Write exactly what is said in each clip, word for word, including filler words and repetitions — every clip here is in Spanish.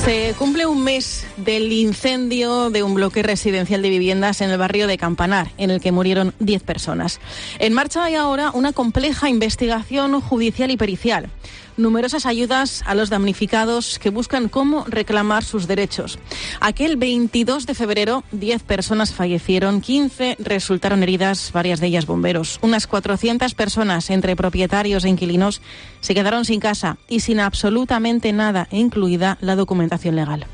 Se cumple un mes del incendio de un bloque residencial de viviendas en el barrio de Campanar, en el que murieron diez personas. En marcha hay ahora una compleja investigación judicial y pericial. Numerosas ayudas a los damnificados que buscan cómo reclamar sus derechos. Aquel veintidós de febrero, diez personas fallecieron, quince resultaron heridas, varias de ellas bomberos. Unas cuatrocientas personas, entre propietarios e inquilinos, se quedaron sin casa y sin absolutamente nada, incluida la documentación legal.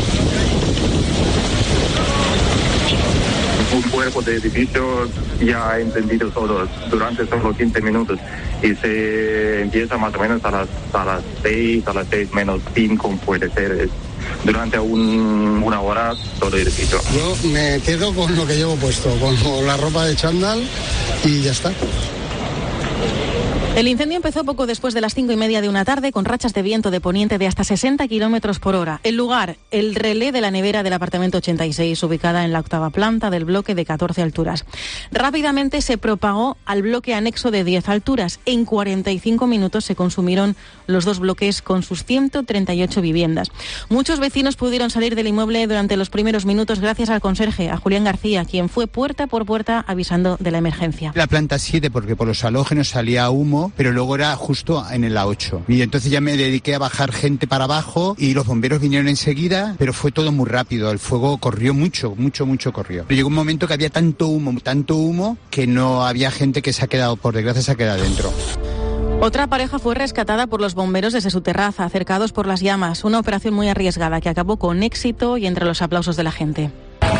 Un cuerpo de edificio ya ha entendido todo durante solo quince minutos y se empieza más o menos a las, a las seis, a las seis menos cinco puede ser. Es durante un, una hora todo el edificio. Yo me quedo con lo que llevo puesto, con la ropa de chándal y ya está. El incendio empezó poco después de las cinco y media de una tarde con rachas de viento de poniente de hasta sesenta kilómetros por hora. El lugar, el relé de la nevera del apartamento ochenta y seis, ubicada en la octava planta del bloque de catorce alturas. Rápidamente se propagó al bloque anexo de diez alturas. En cuarenta y cinco minutos se consumieron los dos bloques con sus ciento treinta y ocho viviendas. Muchos vecinos pudieron salir del inmueble durante los primeros minutos gracias al conserje, a Julián García, quien fue puerta por puerta avisando de la emergencia. La planta siete, porque por los halógenos salía humo, pero luego era justo en la ocho. Y entonces ya me dediqué a bajar gente para abajo y los bomberos vinieron enseguida, pero fue todo muy rápido. El fuego corrió mucho, mucho, mucho corrió. Pero llegó un momento que había tanto humo, tanto humo, que no había gente que se ha quedado, por desgracia, se ha quedado dentro. Otra pareja fue rescatada por los bomberos desde su terraza, cercados por las llamas. Una operación muy arriesgada que acabó con éxito y entre los aplausos de la gente.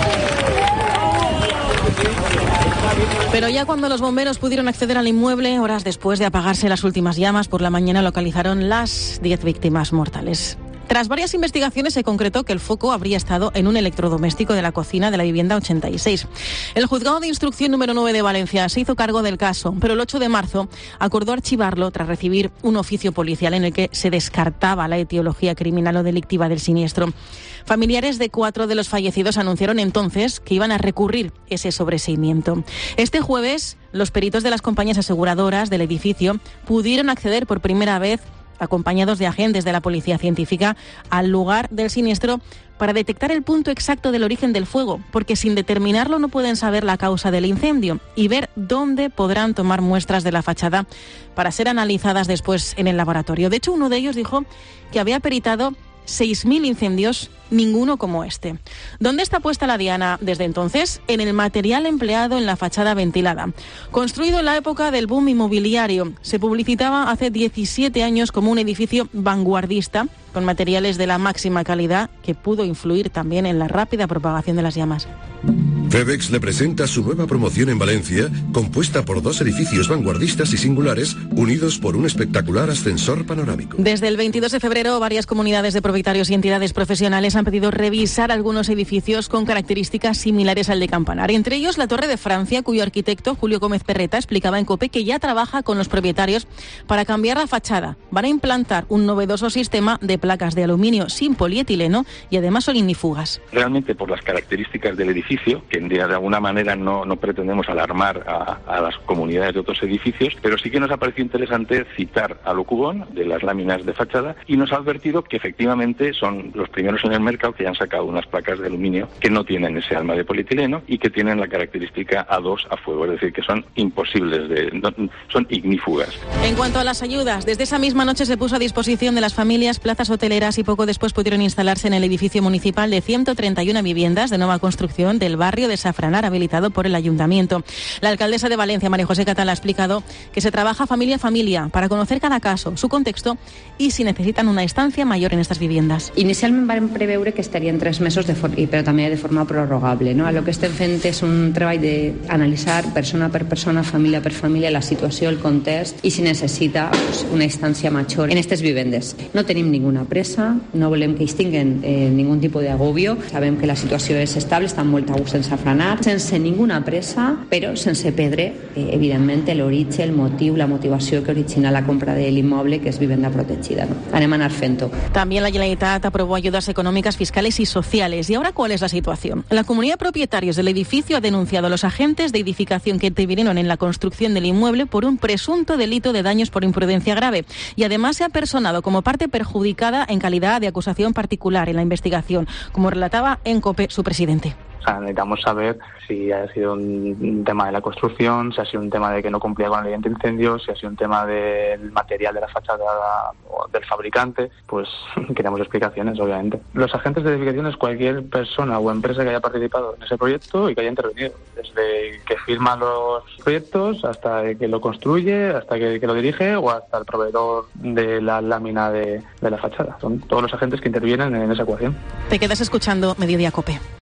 Pero ya cuando los bomberos pudieron acceder al inmueble, horas después de apagarse las últimas llamas, por la mañana localizaron las diez víctimas mortales. Tras varias investigaciones se concretó que el foco habría estado en un electrodoméstico de la cocina de la vivienda ochenta y seis. El juzgado de instrucción número nueve de Valencia se hizo cargo del caso, pero el ocho de marzo acordó archivarlo tras recibir un oficio policial en el que se descartaba la etiología criminal o delictiva del siniestro. Familiares de cuatro de los fallecidos anunciaron entonces que iban a recurrir ese sobreseimiento. Este jueves, los peritos de las compañías aseguradoras del edificio pudieron acceder por primera vez, acompañados de agentes de la Policía Científica, al lugar del siniestro para detectar el punto exacto del origen del fuego, porque sin determinarlo no pueden saber la causa del incendio y ver dónde podrán tomar muestras de la fachada para ser analizadas después en el laboratorio. De hecho, uno de ellos dijo que había peritado seis mil incendios, ninguno como este. ¿Dónde está puesta la diana desde entonces? En el material empleado en la fachada ventilada. Construido en la época del boom inmobiliario, se publicitaba hace diecisiete años como un edificio vanguardista, con materiales de la máxima calidad, que pudo influir también en la rápida propagación de las llamas. FedEx le presenta su nueva promoción en Valencia, compuesta por dos edificios vanguardistas y singulares, unidos por un espectacular ascensor panorámico. Desde el veintidós de febrero, varias comunidades de propietarios y entidades profesionales han pedido revisar algunos edificios con características similares al de Campanar. Entre ellos, la Torre de Francia, cuyo arquitecto, Julio Gómez Perreta, explicaba en COPE que ya trabaja con los propietarios para cambiar la fachada. Van a implantar un novedoso sistema de placas de aluminio sin polietileno y además son ignífugas. Realmente, por las características del edificio, que de alguna manera no, no pretendemos alarmar a, a las comunidades de otros edificios, pero sí que nos ha parecido interesante citar a Locubón de las láminas de fachada y nos ha advertido que efectivamente son los primeros en el mercado que han sacado unas placas de aluminio que no tienen ese alma de polietileno y que tienen la característica A dos a fuego, es decir, que son imposibles de... No, son ignífugas. En cuanto a las ayudas, desde esa misma noche se puso a disposición de las familias plazas hoteleras y poco después pudieron instalarse en el edificio municipal de ciento treinta y una viviendas de nueva construcción del barrio de Safranar, habilitado por el Ayuntamiento. La alcaldesa de Valencia, María José Catalá, ha explicado que se trabaja familia a familia para conocer cada caso, su contexto y si necesitan una estancia mayor en estas viviendas. Inicialment vam preveure que estarien tres mesos, de for- però també de forma prorrogable. No? A lo que estem fent és un treball d'analitzar persona per persona, família per família, la situació, el context i si necessita pues, una instància major en aquestes vivendes. No tenim ninguna pressa, no volem que ells tinguen eh, ningún tipus d'agobio. Sabem que la situació és estable, estan molt a gust sense frenar, sense ninguna pressa, però sense perdre, eh, evidentment, l'origen, el motiu, la motivació que origina la compra de l'immoble, que és vivenda protegida. ¿no? Anem a anar fent-ho. También la Generalitat aprobó ayudas económicas, fiscales y sociales. ¿Y ahora cuál es la situación? La comunidad de propietarios del edificio ha denunciado a los agentes de edificación que intervinieron en la construcción del inmueble por un presunto delito de daños por imprudencia grave. Y además se ha personado como parte perjudicada en calidad de acusación particular en la investigación, como relataba en COPE su presidente. O sea, necesitamos saber si ha sido un tema de la construcción, si ha sido un tema de que no cumplía con la ley antiincendios, si ha sido un tema del material de la fachada o del fabricante. Pues queremos explicaciones, obviamente. Los agentes de edificación es cualquier persona o empresa que haya participado en ese proyecto y que haya intervenido. Desde que firma los proyectos hasta que lo construye, hasta que, que lo dirige o hasta el proveedor de la lámina de, de la fachada. Son todos los agentes que intervienen en esa ecuación. Te quedas escuchando Mediodía COPE.